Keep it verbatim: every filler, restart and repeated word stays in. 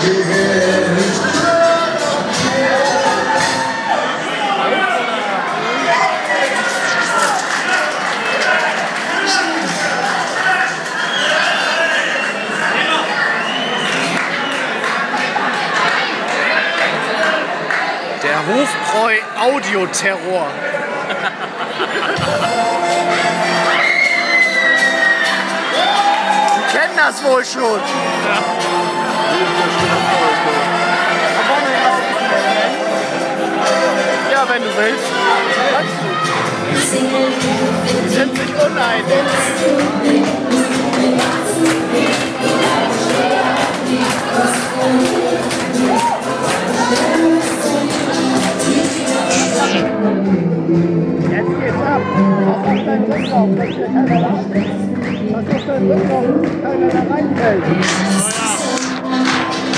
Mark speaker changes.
Speaker 1: Der Hofbräu-Audioterror. Sie kennen das wohl schon. Ja, ja, wenn du willst, kannst du. Die sind sich uneinig. Jetzt geht's ab. Pass auf deinen Rücklauf, dass hier keiner da steht. Pass auf deinen Rücklauf, dass keiner da reinfällt.